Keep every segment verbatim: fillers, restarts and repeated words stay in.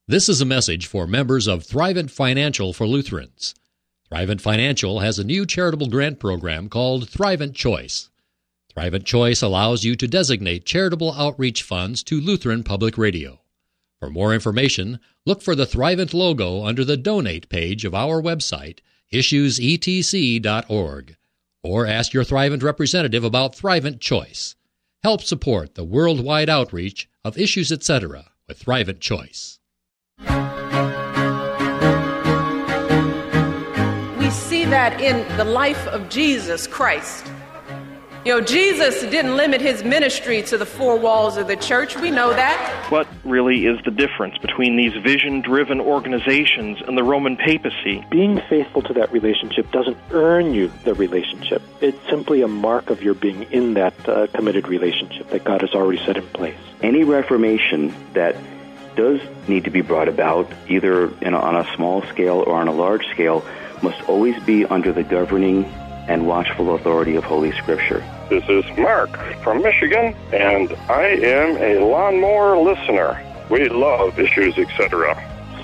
This is a message for members of Thrivent Financial for Lutherans. Thrivent Financial has a new charitable grant program called Thrivent Choice. Thrivent Choice allows you to designate charitable outreach funds to Lutheran Public Radio. For more information, look for the Thrivent logo under the Donate page of our website, issues e t c dot org, or ask your Thrivent representative about Thrivent Choice. Help support the worldwide outreach of Issues et cetera with Thrivent Choice. We see that in the life of Jesus Christ. You know, Jesus didn't limit his ministry to the four walls of the church. We know that. What really is the difference between these vision-driven organizations and the Roman papacy? Being faithful to that relationship doesn't earn you the relationship. It's simply a mark of your being in that uh, committed relationship that God has already set in place. Any reformation that does need to be brought about, either in a, on a small scale or on a large scale, must always be under the governing and watchful authority of Holy Scripture. This is Mark from Michigan, and I am a lawnmower listener. We love Issues, et cetera.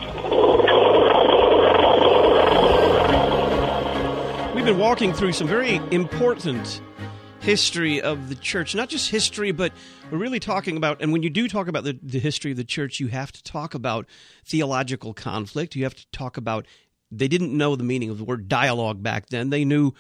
We've been walking through some very important history of the church. Not just history, but we're really talking about, and when you do talk about the, the history of the church, you have to talk about theological conflict. You have to talk about, they didn't know the meaning of the word dialogue back then. They knew,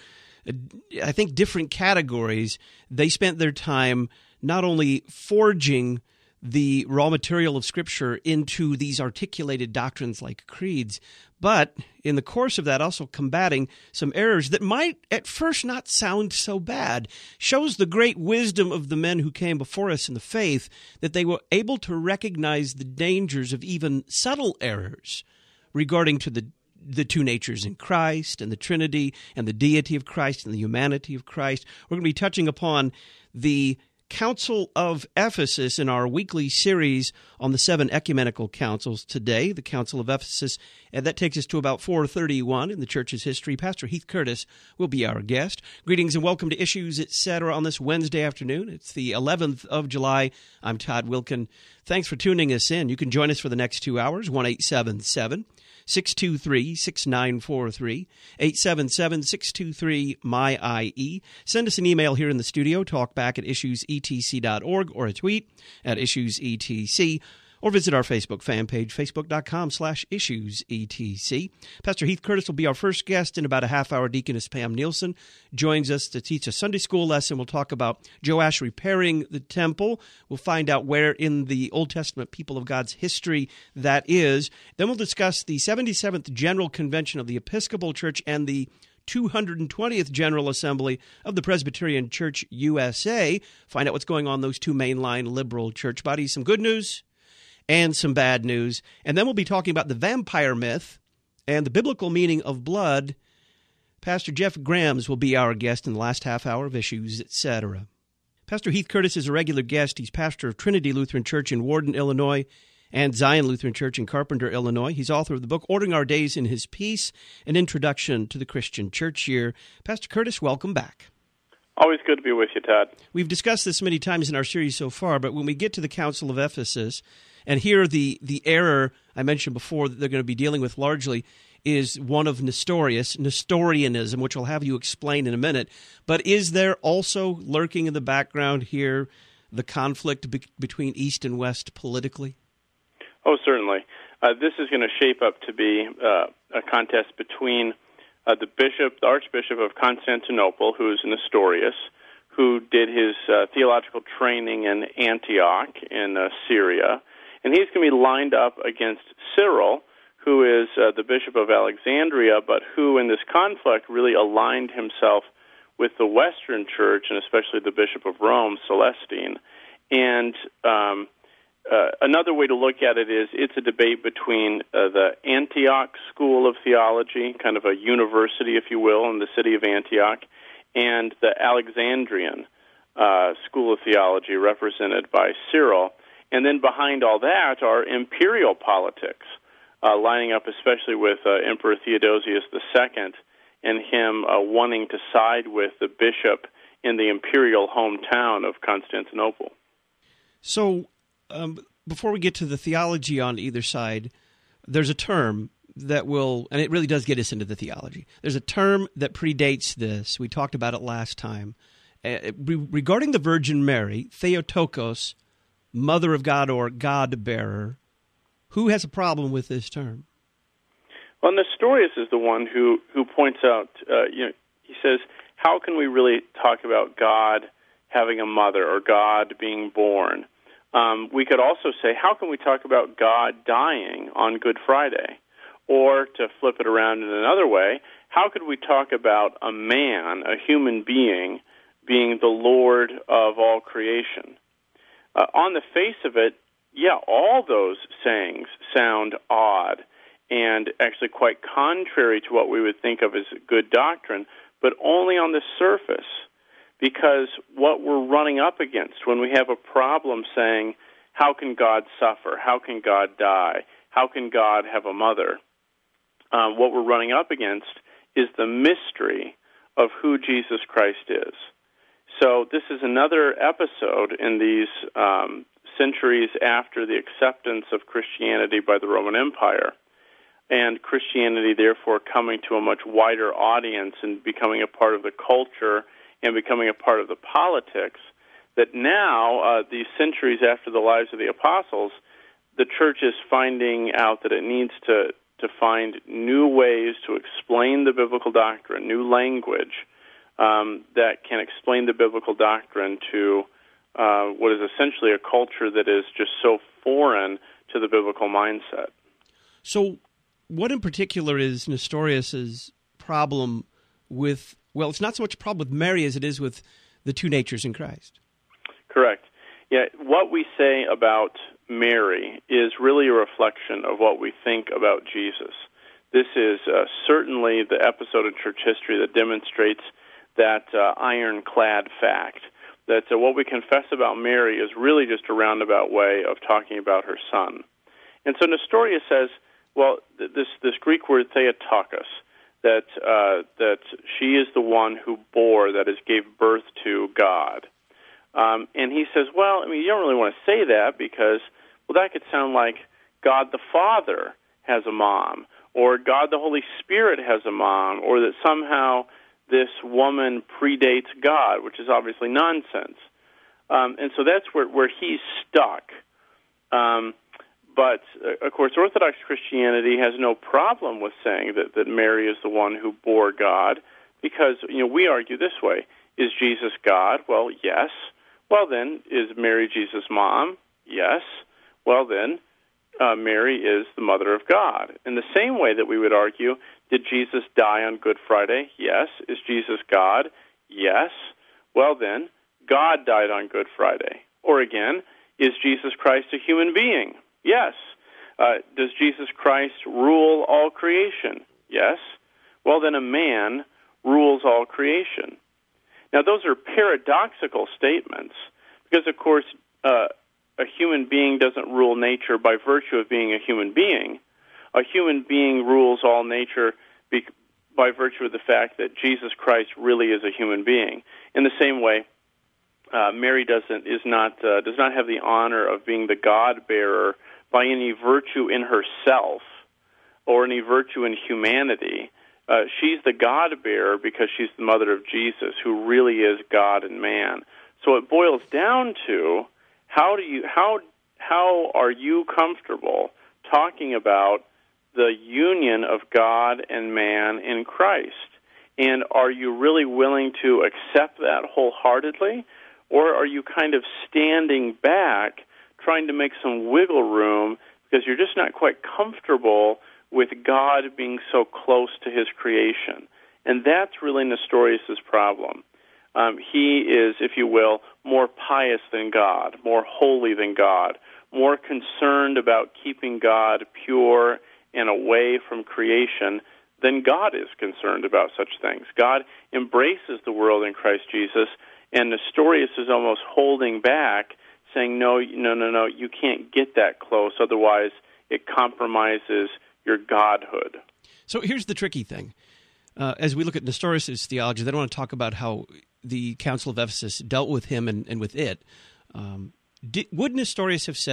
I think, different categories. They spent their time not only forging the raw material of Scripture into these articulated doctrines like creeds, but in the course of that also combating some errors that might at first not sound so bad. Shows the great wisdom of the men who came before us in the faith, that they were able to recognize the dangers of even subtle errors regarding to the the two natures in Christ and the Trinity and the deity of Christ and the humanity of Christ. We're going to be touching upon the Council of Ephesus in our weekly series on the seven ecumenical councils today, the Council of Ephesus, and that takes us to about four thirty-one in the church's history. Pastor Heath Curtis will be our guest. Greetings and welcome to Issues, et cetera on this Wednesday afternoon. It's the eleventh of July. I'm Todd Wilkin. Thanks for tuning us in. You can join us for the next two hours, one eight seven seven, six two three, six nine four three, eight seven seven, six two three, M Y I E. Send us an email here in the studio, talkback at issues e t c dot org, or a tweet at issuesetc, or visit our Facebook fan page, facebook.com slash issuesetc. Pastor Heath Curtis will be our first guest in about a half hour. Deaconess Pam Nielsen joins us to teach a Sunday school lesson. We'll talk about Joash repairing the temple. We'll find out where in the Old Testament people of God's history that is. Then we'll discuss the seventy-seventh General Convention of the Episcopal Church and the two hundred twentieth General Assembly of the Presbyterian Church U S A. Find out what's going on in those two mainline liberal church bodies. Some good news and some bad news. And then we'll be talking about the vampire myth and the biblical meaning of blood. Pastor Jeff Grams will be our guest in the last half hour of Issues, et cetera. Pastor Heath Curtis is a regular guest. He's pastor of Trinity Lutheran Church in Warden, Illinois, and Zion Lutheran Church in Carpenter, Illinois. He's author of the book Ordering Our Days in His Peace, an Introduction to the Christian Church Year. Pastor Curtis, welcome back. Always good to be with you, Todd. We've discussed this many times in our series so far, but when we get to the Council of Ephesus, and here the, the error I mentioned before that they're going to be dealing with largely is one of Nestorius, Nestorianism, which I'll have you explain in a minute. But is there also lurking in the background here the conflict be- between East and West politically? Oh, certainly. Uh, this is going to shape up to be uh, a contest between uh, the bishop, the Archbishop of Constantinople, who is Nestorius, who did his uh, theological training in Antioch in uh, Syria, and he's going to be lined up against Cyril, who is uh, the Bishop of Alexandria, but who in this conflict really aligned himself with the Western Church, and especially the Bishop of Rome, Celestine. And um, uh, another way to look at it is it's a debate between uh, the Antioch School of Theology, kind of a university, if you will, in the city of Antioch, and the Alexandrian uh, School of Theology, represented by Cyril. And then behind all that are imperial politics, uh, lining up especially with uh, Emperor Theodosius the Second and him uh, wanting to side with the bishop in the imperial hometown of Constantinople. So um, before we get to the theology on either side, there's a term that will, and it really does get us into the theology. There's a term that predates this. We talked about it last time. Uh, re- regarding the Virgin Mary, Theotokos, Mother of God or God-bearer, who has a problem with this term? Well, Nestorius is the one who, who points out, uh, you know, he says, how can we really talk about God having a mother or God being born? Um, we could also say, how can we talk about God dying on Good Friday? Or, to flip it around in another way, how could we talk about a man, a human being, being the Lord of all creation? Uh, on the face of it, yeah, all those sayings sound odd and actually quite contrary to what we would think of as good doctrine, but only on the surface. Because what we're running up against when we have a problem saying, how can God suffer? How can God die? How can God have a mother? Um, what we're running up against is the mystery of who Jesus Christ is. So this is another episode in these um, centuries after the acceptance of Christianity by the Roman Empire, and Christianity therefore coming to a much wider audience and becoming a part of the culture and becoming a part of the politics, that now, uh, these centuries after the lives of the apostles, the church is finding out that it needs to, to find new ways to explain the biblical doctrine, new language um, that can explain the biblical doctrine to uh, what is essentially a culture that is just so foreign to the biblical mindset. So what in particular is Nestorius's problem with, well, it's not so much a problem with Mary as it is with the two natures in Christ? Correct. Yeah, what we say about Mary is really a reflection of what we think about Jesus. This is uh, certainly the episode in church history that demonstrates that uh, ironclad fact, that uh, what we confess about Mary is really just a roundabout way of talking about her son. And so Nestorius says, well, th- this, this Greek word theotokos, that uh, that she is the one who bore, that is, gave birth to God. Um, and he says, well, I mean, you don't really want to say that because, well, that could sound like God the Father has a mom, or God the Holy Spirit has a mom, or that somehow this woman predates God, which is obviously nonsense. Um, and so that's where, where he's stuck. Um, but, uh, of course, Orthodox Christianity has no problem with saying that, that Mary is the one who bore God, because, you know, we argue this way. Is Jesus God? Well, yes. Well, then, is Mary Jesus' mom? Yes. Well, then, uh, Mary is the mother of God. In the same way that we would argue, did Jesus die on Good Friday? Yes. Is Jesus God? Yes. Well, then, God died on Good Friday. Or again, is Jesus Christ a human being? Yes. Uh, does Jesus Christ rule all creation? Yes. Well, then a man rules all creation. Now, those are paradoxical statements because, of course, uh, a human being doesn't rule nature by virtue of being a human being. A human being rules all nature be- by virtue of the fact that Jesus Christ really is a human being. In the same way, uh, Mary doesn't is not uh, does not have the honor of being the God-bearer by any virtue in herself or any virtue in humanity. Uh, she's the God-bearer because she's the mother of Jesus, who really is God and man. So it boils down to how do you how how are you comfortable talking about the union of God and man in Christ? And are you really willing to accept that wholeheartedly? Or are you kind of standing back, trying to make some wiggle room because you're just not quite comfortable with God being so close to his creation? And that's really Nestorius' problem. Um, he is, if you will, more pious than God, more holy than God, more concerned about keeping God pure and away from creation than God is concerned about such things. God embraces the world in Christ Jesus, and Nestorius is almost holding back, saying, no, no, no, no, you can't get that close, otherwise it compromises your godhood. So here's the tricky thing. Uh, as we look at Nestorius' theology, they don't want to talk about how the Council of Ephesus dealt with him and, and with it. Um, did, would Nestorius have said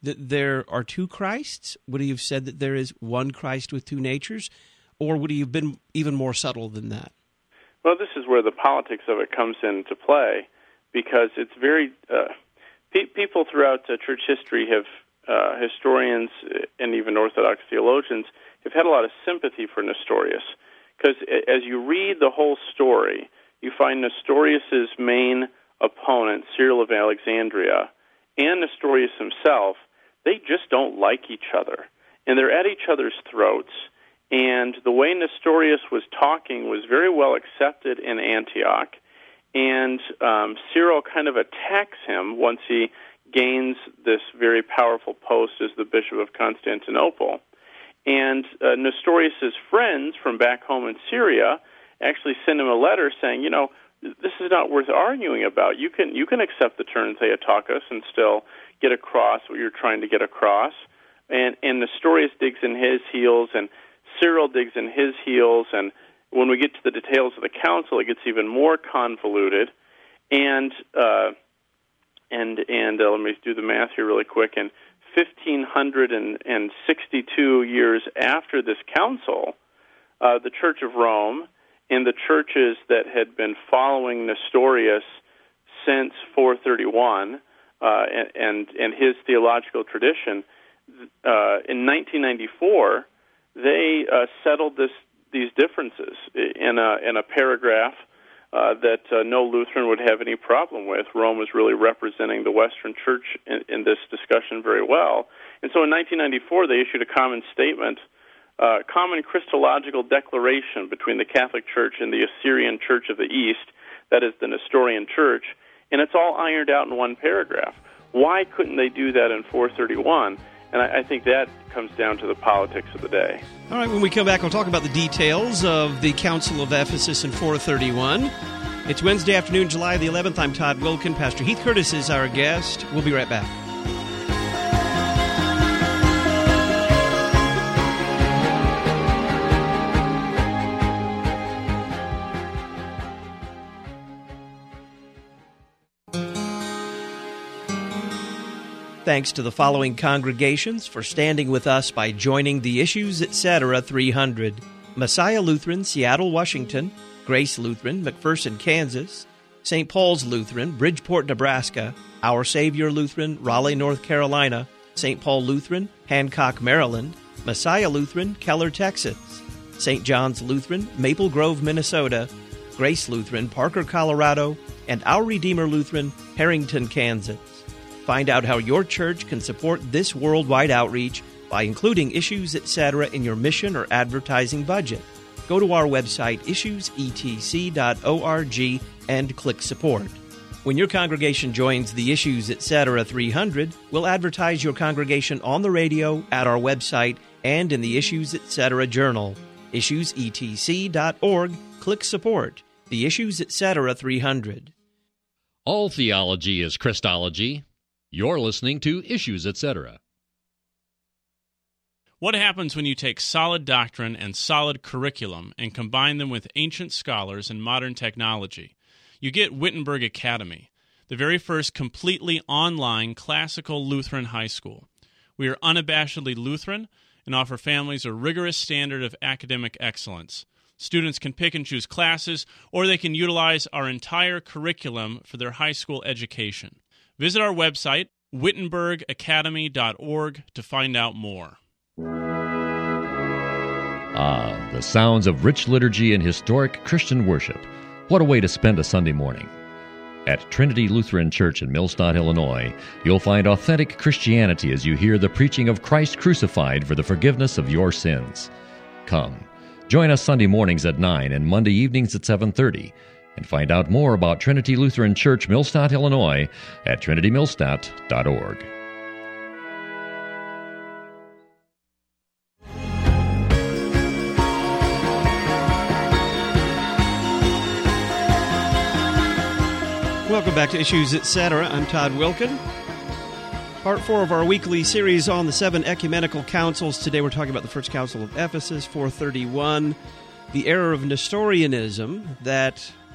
that there are two Christs? Would he have said that there is one Christ with two natures? Or would he have been even more subtle than that? Well, this is where the politics of it comes into play, because it's very uh, pe- people throughout uh, church history have uh, historians and even Orthodox theologians have had a lot of sympathy for Nestorius, because as you read the whole story, you find Nestorius's main opponent, Cyril of Alexandria, and Nestorius himself, they just don't like each other, and they're at each other's throats. And the way Nestorius was talking was very well accepted in Antioch, and um, Cyril kind of attacks him once he gains this very powerful post as the Bishop of Constantinople. And uh, Nestorius's friends from back home in Syria actually send him a letter saying, you know, this is not worth arguing about. You can you can accept the turn Theotokos and still get across what you're trying to get across. And, and Nestorius digs in his heels, and Cyril digs in his heels, and when we get to the details of the council, it gets even more convoluted. And uh, and and uh, let me do the math here really quick. And fifteen sixty-two years after this council, uh, the Church of Rome and the churches that had been following Nestorius since four thirty-one uh, and, and and his theological tradition, uh, in nineteen ninety-four. They uh, settled this these differences in a in a paragraph uh, that uh, no Lutheran would have any problem with. Rome was really representing the Western Church in, in this discussion very well, and so in nineteen ninety-four they issued a common statement, uh, common Christological declaration between the Catholic Church and the Assyrian Church of the East, that is the Nestorian Church, and it's all ironed out in one paragraph. Why couldn't they do that in four thirty-one? And I, I think that comes down to the politics of the day. All right, when we come back, we'll talk about the details of the Council of Ephesus in four thirty-one. It's Wednesday afternoon, July the eleventh. I'm Todd Wilkin. Pastor Heath Curtis is our guest. We'll be right back. Thanks to the following congregations for standing with us by joining the Issues Etc. three hundred. Messiah Lutheran, Seattle, Washington; Grace Lutheran, McPherson, Kansas; Saint Paul's Lutheran, Bridgeport, Nebraska; Our Savior Lutheran, Raleigh, North Carolina; Saint Paul Lutheran, Hancock, Maryland; Messiah Lutheran, Keller, Texas; Saint John's Lutheran, Maple Grove, Minnesota; Grace Lutheran, Parker, Colorado; and Our Redeemer Lutheran, Harrington, Kansas. Find out how your church can support this worldwide outreach by including Issues Etc. in your mission or advertising budget. Go to our website, issues e t c dot org, and click Support. When your congregation joins the Issues Etc. three hundred, we'll advertise your congregation on the radio, at our website, and in the Issues Etc. Journal. issues e t c dot org, click Support. The Issues Etc. three hundred. All theology is Christology. You're listening to Issues Etc. What happens when you take solid doctrine and solid curriculum and combine them with ancient scholars and modern technology? You get Wittenberg Academy, the very first completely online classical Lutheran high school. We are unabashedly Lutheran and offer families a rigorous standard of academic excellence. Students can pick and choose classes, or they can utilize our entire curriculum for their high school education. Visit our website, wittenberg academy dot org, to find out more. Ah, the sounds of rich liturgy and historic Christian worship. What a way to spend a Sunday morning. At Trinity Lutheran Church in Millstadt, Illinois, you'll find authentic Christianity as you hear the preaching of Christ crucified for the forgiveness of your sins. Come, join us Sunday mornings at nine and Monday evenings at seven thirty. And find out more about Trinity Lutheran Church, Millstadt, Illinois, at trinity millstadt dot org. Welcome back to Issues Etc. I'm Todd Wilkin. Part four of our weekly series on the seven ecumenical councils. Today we're talking about the First Council of Ephesus, four thirty-one, the error of Nestorianism that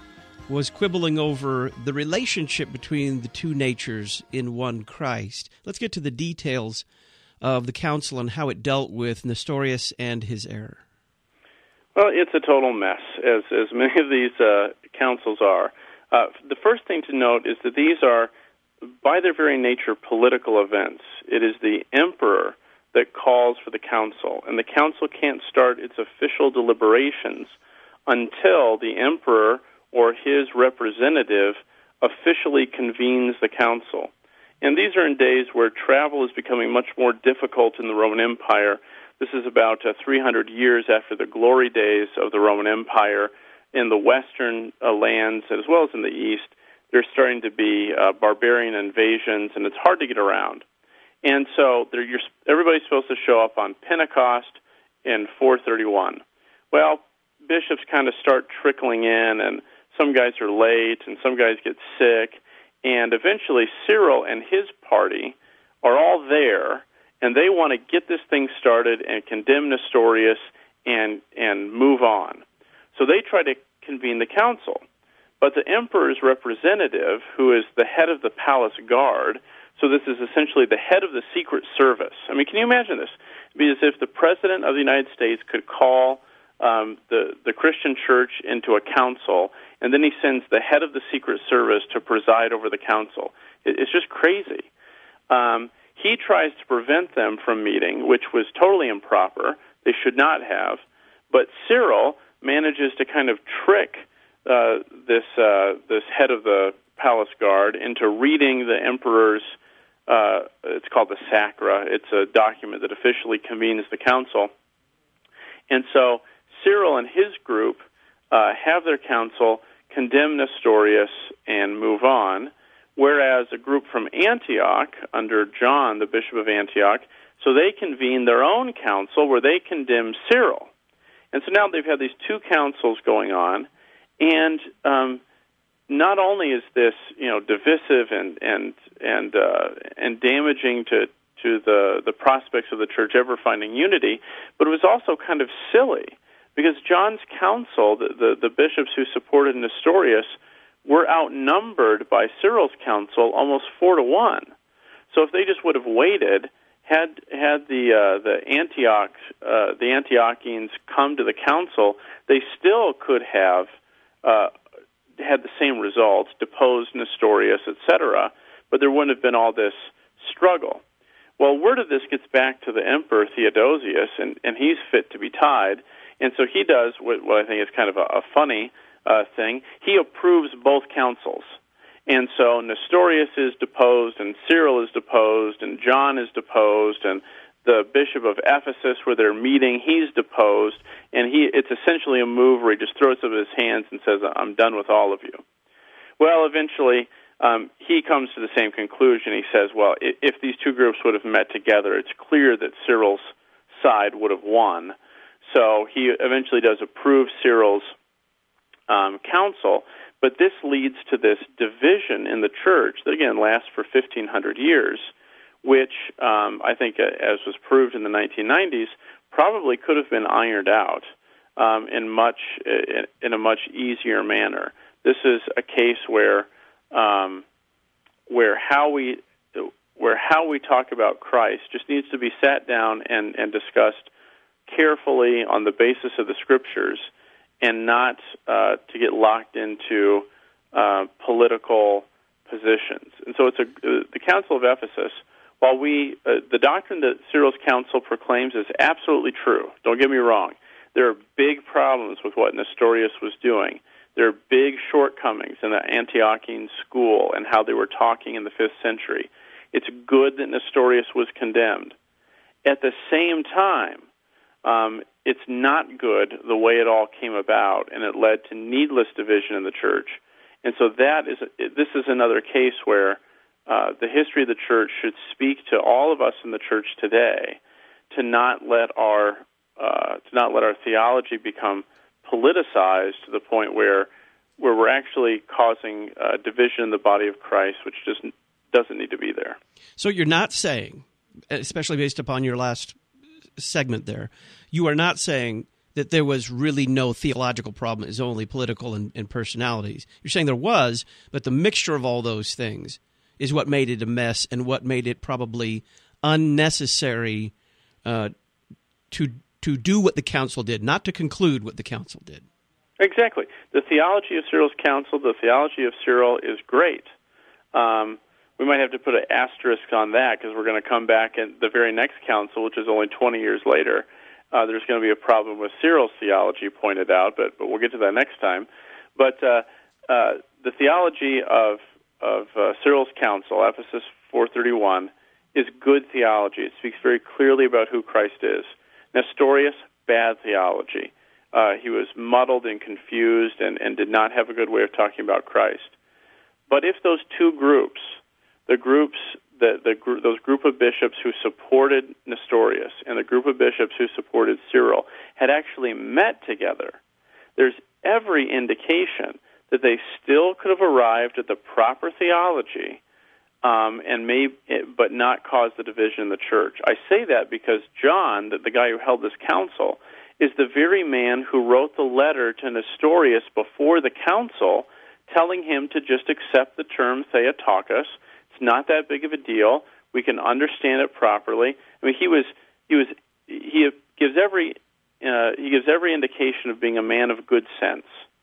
was quibbling over the relationship between the two natures in one Christ. Let's get to the details of the council and how it dealt with Nestorius and his error. Well, it's a total mess, as as many of these uh, councils are. Uh, the first thing to note is that these are, by their very nature, political events. It is the emperor that calls for the council, and the council can't start its official deliberations until the emperor or his representative officially convenes the council. And these are in days where travel is becoming much more difficult in the Roman Empire. This is about uh, three hundred years after the glory days of the Roman Empire. In the western uh, lands, as well as in the east, there's starting to be uh, barbarian invasions, and it's hard to get around. And so you're, everybody's supposed to show up on Pentecost in four thirty-one. Well, bishops kind of start trickling in, and some guys are late, and some guys get sick, and eventually Cyril and his party are all there, and they want to get this thing started and condemn Nestorius and and move on. So they try to convene the council. But the emperor's representative, who is the head of the palace guard, so this is essentially the head of the Secret Service. I mean, can you imagine this? It'd be as if the President of the United States could call um, the, the Christian church into a council, and then he sends the head of the Secret Service to preside over the council. It, it's just crazy. Um, he tries to prevent them from meeting, which was totally improper. They should not have. But Cyril manages to kind of trick uh, this uh, this head of the palace guard into reading the emperor's, uh, it's called the Sacra. It's a document that officially convenes the council. And so Cyril and his group uh, have their council, condemn Nestorius, and move on, whereas a group from Antioch, under John, the bishop of Antioch, so they convene their own council where they condemn Cyril. And so now they've had these two councils going on, and um, not only is this, you know, divisive and and and uh, and damaging to to the the prospects of the church ever finding unity, but it was also kind of silly because John's council, the the, the bishops who supported Nestorius, were outnumbered by Cyril's council almost four to one. So if they just would have waited, had had the uh, the Antioch uh, the Antiochians come to the council, they still could have uh, had the same results, deposed Nestorius, et cetera. But there wouldn't have been all this struggle. Well, word of this gets back to the emperor Theodosius, and, and he's fit to be tied. And so he does what, what I think is kind of a, a funny uh, thing. He approves both councils. And so Nestorius is deposed, and Cyril is deposed, and John is deposed, and the bishop of Ephesus, where they're meeting, he's deposed, and he it's essentially a move where he just throws up his hands and says, I'm done with all of you. Well, eventually, um, he comes to the same conclusion. He says, well, if, if these two groups would have met together, it's clear that Cyril's side would have won. So he eventually does approve Cyril's um, council, but this leads to this division in the church that, again, lasts for fifteen hundred years, which um, I think, as was proved in the nineteen nineties, probably could have been ironed out um, in much in a much easier manner. This is a case where um, where how we where how we talk about Christ just needs to be sat down and, and discussed carefully on the basis of the Scriptures, and not uh, to get locked into uh, political positions. And so it's a, uh, the Council of Ephesus, while we, uh, the doctrine that Cyril's council proclaims is absolutely true. Don't get me wrong. There are big problems with what Nestorius was doing. There are big shortcomings in the Antiochian school and how they were talking in the fifth century. It's good that Nestorius was condemned. At the same time, um, it's not good the way it all came about, and it led to needless division in the church. And so that is this is another case where uh, the history of the church should speak to all of us in the church today to not let our uh, to not let our theology become politicized to the point where where we're actually causing uh, division in the body of Christ, which just doesn't need to be there. So you're not saying, especially based upon your last segment there, you are not saying that there was really no theological problem. It was only political and, and personalities. You're saying there was, but the mixture of all those things is what made it a mess and what made it probably unnecessary uh, to to do what the council did, not to conclude what the council did. Exactly. The theology of Cyril's council, the theology of Cyril is great. Um, we might have to put an asterisk on that because we're going to come back at the very next council, which is only twenty years later. Uh, there's going to be a problem with Cyril's theology pointed out, but, but we'll get to that next time. But uh, uh, the theology of, of uh, Cyril's council, Ephesus four thirty-one, is good theology. It speaks very clearly about who Christ is. Nestorius, bad theology. Uh, he was muddled and confused and, and did not have a good way of talking about Christ. But if those two groups, the groups, the, the gr- those group of bishops who supported Nestorius and the group of bishops who supported Cyril had actually met together, there's every indication that they still could have arrived at the proper theology, um, and may, but not caused the division in the church. I say that because John, the, the guy who held this council, is the very man who wrote the letter to Nestorius before the council, telling him to just accept the term Theotokos. It's not that big of a deal. We can understand it properly. I mean, he was he was he gives every uh, he gives every indication of being a man of good sense,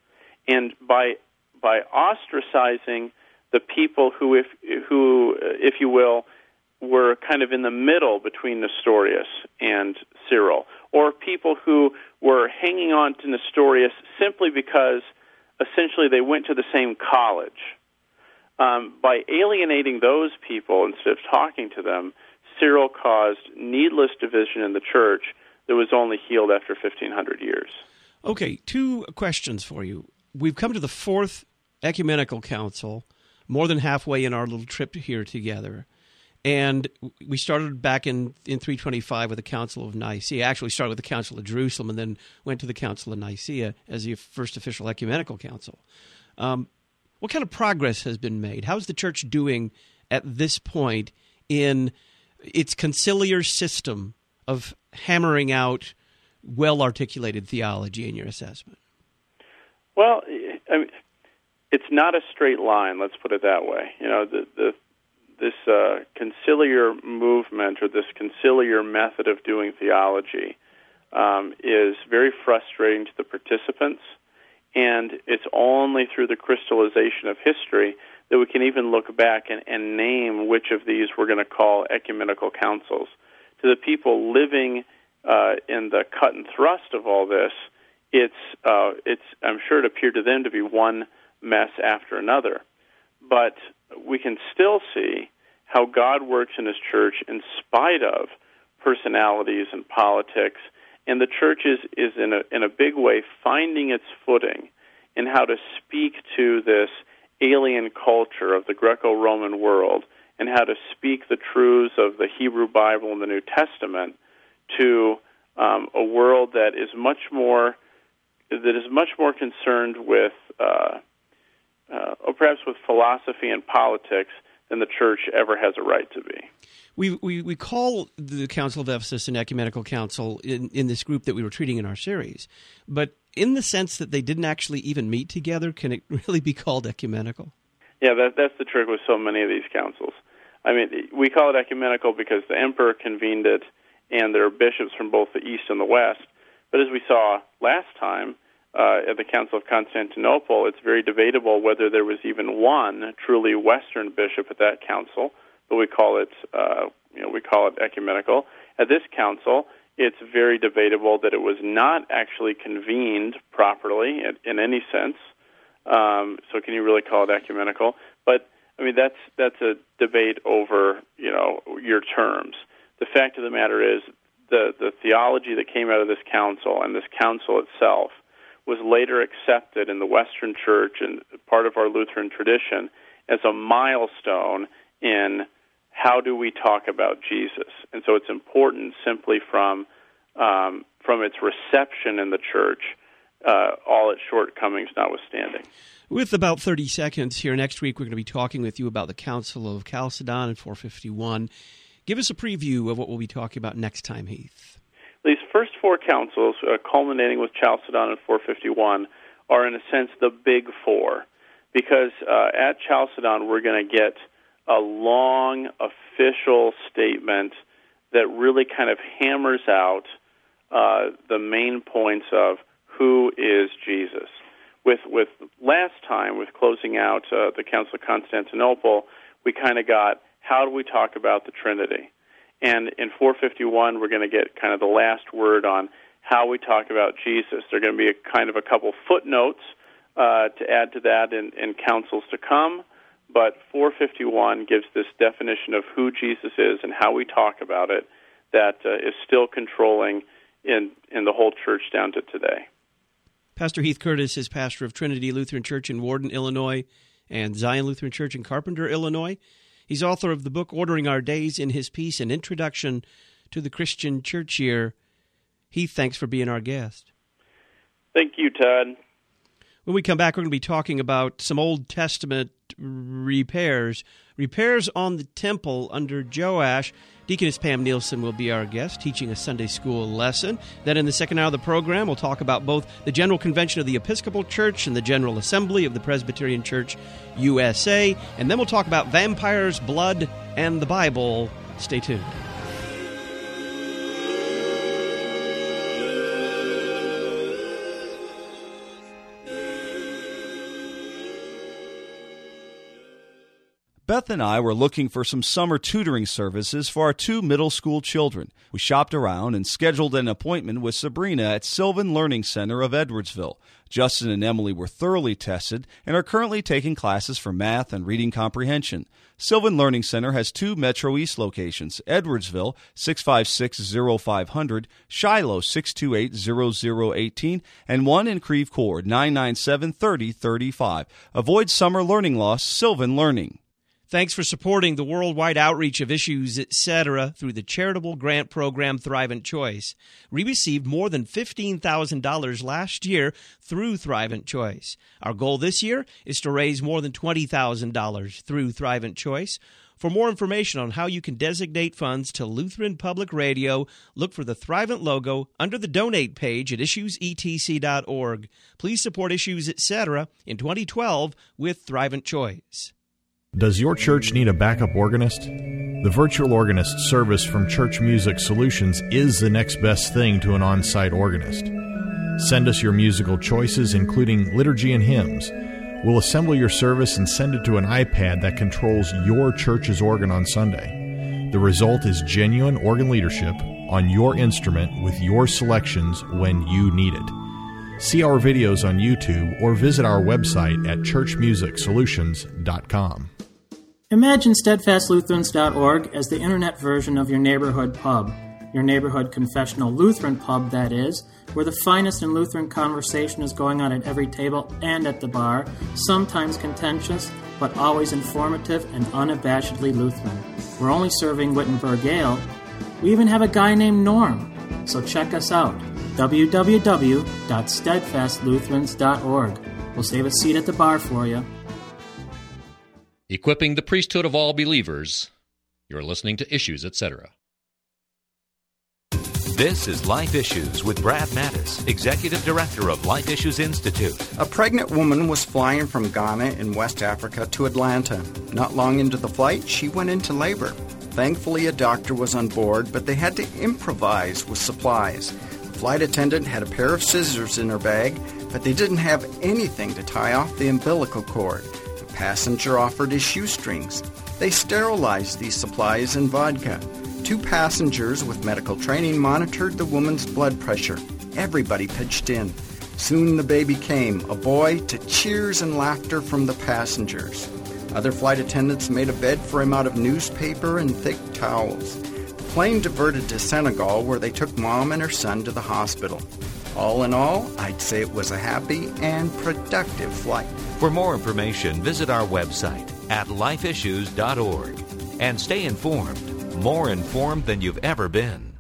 and by by ostracizing the people who, if who if you will, were kind of in the middle between Nestorius and Cyril, or people who were hanging on to Nestorius simply because essentially they went to the same college. Um, by alienating those people instead of talking to them, Cyril caused needless division in the church that was only healed after fifteen hundred years. Okay, two questions for you. We've come to the fourth ecumenical council, more than halfway in our little trip here together. And we started back in, in three twenty-five with the Council of Nicaea. Actually started with the Council of Jerusalem and then went to the Council of Nicaea as the first official ecumenical council. Um, what kind of progress has been made? How's the church doing at this point in its conciliar system of hammering out well-articulated theology in your assessment? Well, I mean, it's not a straight line, let's put it that way. You know, the, the this uh, conciliar movement or this conciliar method of doing theology um, is very frustrating to the participants, and it's only through the crystallization of history that we can even look back and, and name which of these we're going to call ecumenical councils. To the people living uh, in the cut and thrust of all this, it's uh, it's I'm sure it appeared to them to be one mess after another. But we can still see how God works in His church in spite of personalities and politics, and the church is, is in a in a big way finding its footing in how to speak to this alien culture of the Greco-Roman world and how to speak the truths of the Hebrew Bible and the New Testament to um, a world that is much more that is much more concerned with, uh, uh, or perhaps with philosophy and politics than the church ever has a right to be. We we, we call the Council of Ephesus an ecumenical council in, in this group that we were treating in our series, but in the sense that they didn't actually even meet together, can it really be called ecumenical? Yeah, that, that's the trick with so many of these councils. I mean, we call it ecumenical because the emperor convened it, and there are bishops from both the East and the West. But as we saw last time uh, at the Council of Constantinople, it's very debatable whether there was even one truly Western bishop at that council. But we call it, uh, you know, we call it ecumenical. At this council, it's very debatable that it was not actually convened properly in, in any sense. Um, so, can you really call it ecumenical? But I mean, that's that's a debate over, you know, your terms. The fact of the matter is, the the theology that came out of this council and this council itself was later accepted in the Western Church and part of our Lutheran tradition as a milestone in how do we talk about Jesus. And so it's important simply from um, from its reception in the church, uh, all its shortcomings notwithstanding. With about thirty seconds here, next week we're going to be talking with you about the Council of Chalcedon in four fifty-one. Give us a preview of what we'll be talking about next time, Heath. these first four councils, uh, culminating with Chalcedon in four fifty-one, are in a sense the big four, because uh, at Chalcedon we're going to get a long official statement that really kind of hammers out uh, the main points of who is Jesus. With with last time, with closing out uh, the Council of Constantinople, we kind of got, how do we talk about the Trinity? And in four fifty-one, we're going to get kind of the last word on how we talk about Jesus. There are going to be a kind of a couple footnotes uh, to add to that in, in councils to come, but four fifty-one gives this definition of who Jesus is and how we talk about it that uh, is still controlling in, in the whole church down to today. Pastor Heath Curtis is pastor of Trinity Lutheran Church in Warden, Illinois, and Zion Lutheran Church in Carpenter, Illinois. He's author of the book Ordering Our Days, in his piece, An Introduction to the Christian Church Year. Heath, thanks for being our guest. Thank you, Todd. When we come back, we're going to be talking about some Old Testament repairs. Repairs on the temple under Joash. Deaconess Pam Nielsen will be our guest, teaching a Sunday school lesson. Then in the second hour of the program, we'll talk about both the General Convention of the Episcopal Church and the General Assembly of the Presbyterian Church U S A. And then we'll talk about vampires, blood, and the Bible. Stay tuned. Beth and I were looking for some summer tutoring services for our two middle school children. We shopped around and scheduled an appointment with Sabrina at Sylvan Learning Center of Edwardsville. Justin and Emily were thoroughly tested and are currently taking classes for math and reading comprehension. Sylvan Learning Center has two Metro East locations, Edwardsville, six five six, zero five zero zero, Shiloh, six two eight, zero zero one eight, and one in Creve Coeur, nine nine seven, three zero three five. Avoid summer learning loss, Sylvan Learning. Thanks for supporting the worldwide outreach of Issues, et cetera through the charitable grant program Thrivent Choice. We received more than fifteen thousand dollars last year through Thrivent Choice. Our goal this year is to raise more than twenty thousand dollars through Thrivent Choice. For more information on how you can designate funds to Lutheran Public Radio, look for the Thrivent logo under the Donate page at issues e t c dot org. Please support Issues, et cetera in twenty twelve with Thrivent Choice. Does your church need a backup organist? The virtual organist service from Church Music Solutions is the next best thing to an on-site organist. Send us your musical choices, including liturgy and hymns. We'll assemble your service and send it to an iPad that controls your church's organ on Sunday. The result is genuine organ leadership on your instrument with your selections when you need it. See our videos on YouTube or visit our website at church music solutions dot com. Imagine steadfast lutherans dot org as the internet version of your neighborhood pub. Your neighborhood confessional Lutheran pub, that is, where the finest in Lutheran conversation is going on at every table and at the bar, sometimes contentious, but always informative and unabashedly Lutheran. We're only serving Wittenberg Ale. We even have a guy named Norm. So check us out, w w w dot steadfast lutherans dot org. We'll save a seat at the bar for you. Equipping the priesthood of all believers. You're listening to Issues, et cetera. This is Life Issues with Brad Mattis, Executive Director of Life Issues Institute. A pregnant woman was flying from Ghana in West Africa to Atlanta. Not long into the flight, she went into labor. Thankfully, a doctor was on board, but they had to improvise with supplies. The flight attendant had a pair of scissors in her bag, but they didn't have anything to tie off the umbilical cord. The passenger offered his shoestrings. They sterilized these supplies in vodka. Two passengers with medical training monitored the woman's blood pressure. Everybody pitched in. Soon the baby came, a boy, to cheers and laughter from the passengers. Other flight attendants made a bed for him out of newspaper and thick towels. The plane diverted to Senegal, where they took Mom and her son to the hospital. All in all, I'd say it was a happy and productive flight. For more information, visit our website at life issues dot org and stay informed, more informed than you've ever been.